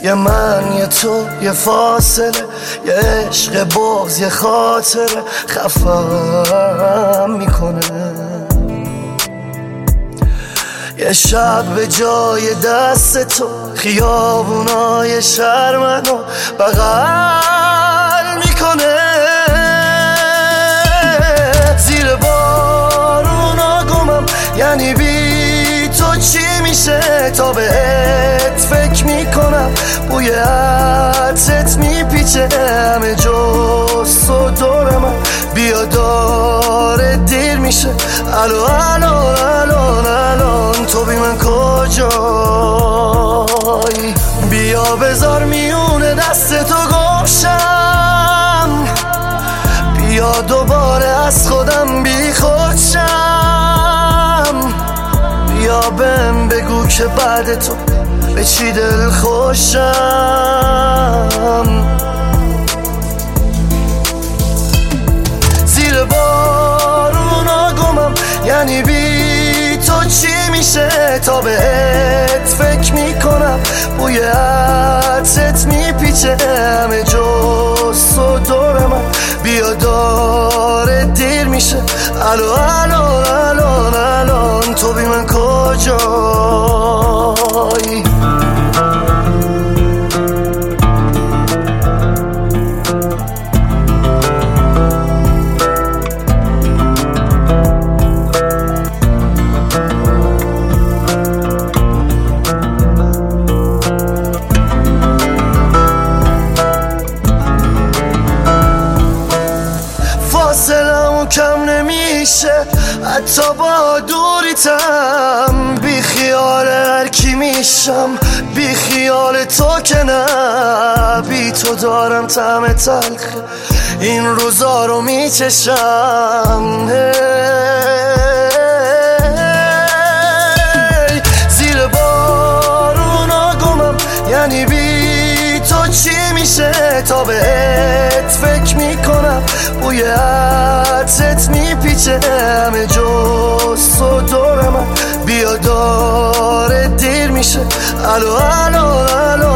یه من یه تو یه فاصله، یه عشق بغض یه خاطره خفم میکنه. یه شب به جای دست تو خیابونای شهر منو بغل میکنه. زیر بارونا گمم، یعنی بی تو چی میشه؟ تا بهت فکر میکنم، بوی عطرت میپیچه همه جز تو دور من. بیا داره دیر میشه، الان تو بی من کجایی؟ بیا بذار میونه دست تو گمشم، بیا دوباره از خودم بی خودشم. بیا بهم بگو که بعد تو به چی دل خوشم. زیر بارونا گمم، یعنی بی تو چی میشه؟ تا بهت فکر میکنم، بوی عطرت میپیچه همه جز تو دور من. بیا داره دیر میشه، الان تو بی من کجایی؟ فاصلمون کم نمیشه حتی با دوریتم. بی خیال هر کی میشم، بی خیال تو که نه. بی تو دارم طعم تلخ این روزا رو میچشم. زیر بارونا گمم، یعنی بی تو چی میشه؟ تا بهت فکر میکنم، بوی عطرت میپیچه همه جز تو دور من. بیا داره دیر میشه، الان